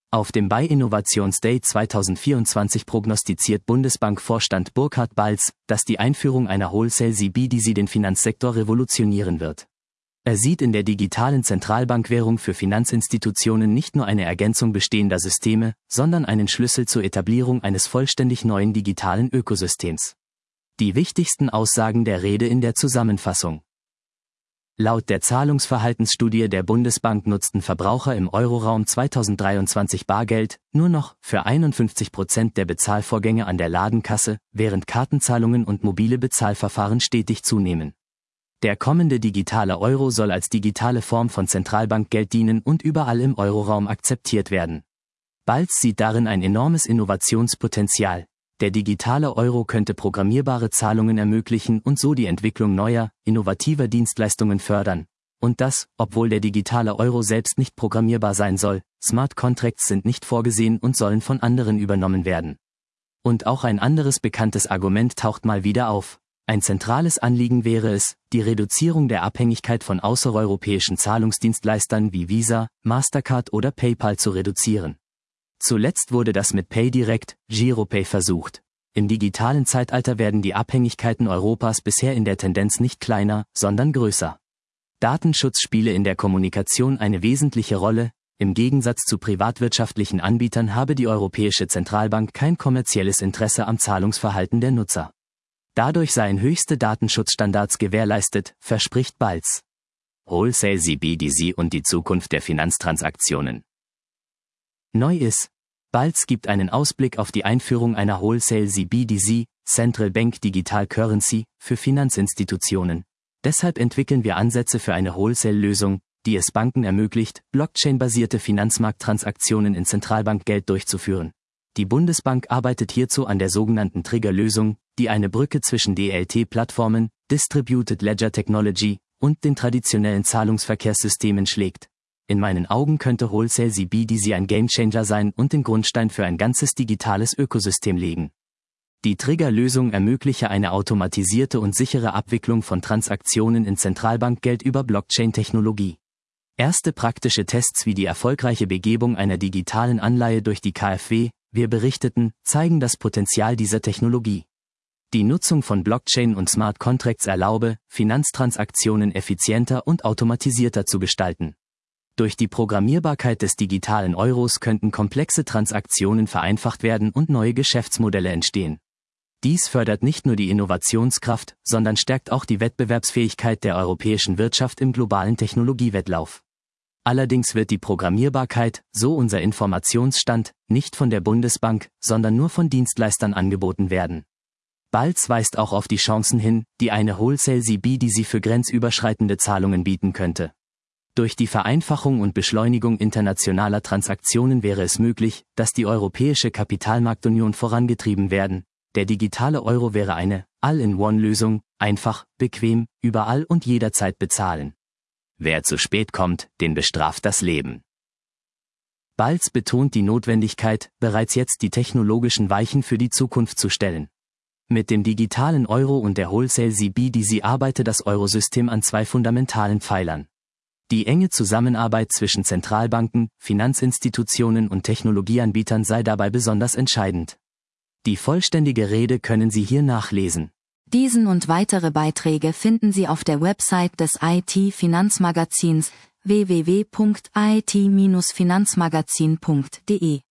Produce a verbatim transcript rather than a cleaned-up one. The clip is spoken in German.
Auf dem Buy Innovations Day zweitausendvierundzwanzig prognostiziert Bundesbankvorstand Burkhard Balz, dass die Einführung einer Wholesale C B D C den Finanzsektor revolutionieren wird. Er sieht in der digitalen Zentralbankwährung für Finanzinstitutionen nicht nur eine Ergänzung bestehender Systeme, sondern einen Schlüssel zur Etablierung eines vollständig neuen digitalen Ökosystems. Die wichtigsten Aussagen der Rede in der Zusammenfassung. Laut der Zahlungsverhaltensstudie der Bundesbank nutzten Verbraucher im Euroraum zweitausenddreiundzwanzig Bargeld nur noch für einundfünfzig Prozent der Bezahlvorgänge an der Ladenkasse, während Kartenzahlungen und mobile Bezahlverfahren stetig zunehmen. Der kommende digitale Euro soll als digitale Form von Zentralbankgeld dienen und überall im Euroraum akzeptiert werden. Balz sieht darin ein enormes Innovationspotenzial. Der digitale Euro könnte programmierbare Zahlungen ermöglichen und so die Entwicklung neuer, innovativer Dienstleistungen fördern. Und das, obwohl der digitale Euro selbst nicht programmierbar sein soll, Smart Contracts sind nicht vorgesehen und sollen von anderen übernommen werden. Und auch ein anderes bekanntes Argument taucht mal wieder auf. Ein zentrales Anliegen wäre es, die Reduzierung der Abhängigkeit von außereuropäischen Zahlungsdienstleistern wie Visa, Mastercard oder PayPal zu reduzieren. Zuletzt wurde das mit PayDirect, Giropay versucht. Im digitalen Zeitalter werden die Abhängigkeiten Europas bisher in der Tendenz nicht kleiner, sondern größer. Datenschutz spiele in der Kommunikation eine wesentliche Rolle. Im Gegensatz zu privatwirtschaftlichen Anbietern habe die Europäische Zentralbank kein kommerzielles Interesse am Zahlungsverhalten der Nutzer. Dadurch seien höchste Datenschutzstandards gewährleistet, verspricht Balz. Wholesale C B D C und die Zukunft der Finanztransaktionen. Neu ist, Balz gibt einen Ausblick auf die Einführung einer Wholesale C B D C, Central Bank Digital Currency, für Finanzinstitutionen. Deshalb entwickeln wir Ansätze für eine Wholesale-Lösung, die es Banken ermöglicht, Blockchain-basierte Finanzmarkttransaktionen in Zentralbankgeld durchzuführen. Die Bundesbank arbeitet hierzu an der sogenannten Trigger-Lösung, die eine Brücke zwischen D L T-Plattformen, Distributed Ledger Technology und den traditionellen Zahlungsverkehrssystemen schlägt. In meinen Augen könnte Wholesale C B D C ein Gamechanger sein und den Grundstein für ein ganzes digitales Ökosystem legen. Die Trigger-Lösung ermögliche eine automatisierte und sichere Abwicklung von Transaktionen in Zentralbankgeld über Blockchain-Technologie. Erste praktische Tests wie die erfolgreiche Begebung einer digitalen Anleihe durch die K f W, wir berichteten, zeigen das Potenzial dieser Technologie. Die Nutzung von Blockchain und Smart Contracts erlaube, Finanztransaktionen effizienter und automatisierter zu gestalten. Durch die Programmierbarkeit des digitalen Euros könnten komplexe Transaktionen vereinfacht werden und neue Geschäftsmodelle entstehen. Dies fördert nicht nur die Innovationskraft, sondern stärkt auch die Wettbewerbsfähigkeit der europäischen Wirtschaft im globalen Technologiewettlauf. Allerdings wird die Programmierbarkeit, so unser Informationsstand, nicht von der Bundesbank, sondern nur von Dienstleistern angeboten werden. Balz weist auch auf die Chancen hin, die eine Wholesale C B D C für grenzüberschreitende Zahlungen bieten könnte. Durch die Vereinfachung und Beschleunigung internationaler Transaktionen wäre es möglich, dass die europäische Kapitalmarktunion vorangetrieben werden. Der digitale Euro wäre eine All-in-One-Lösung, einfach, bequem, überall und jederzeit bezahlen. Wer zu spät kommt, den bestraft das Leben. Balz betont die Notwendigkeit, bereits jetzt die technologischen Weichen für die Zukunft zu stellen. Mit dem digitalen Euro und der Wholesale C B D C arbeite das Eurosystem an zwei fundamentalen Pfeilern. Die enge Zusammenarbeit zwischen Zentralbanken, Finanzinstitutionen und Technologieanbietern sei dabei besonders entscheidend. Die vollständige Rede können Sie hier nachlesen. Diesen und weitere Beiträge finden Sie auf der Website des I T-Finanzmagazins w w w punkt i t Bindestrich finanzmagazin punkt de.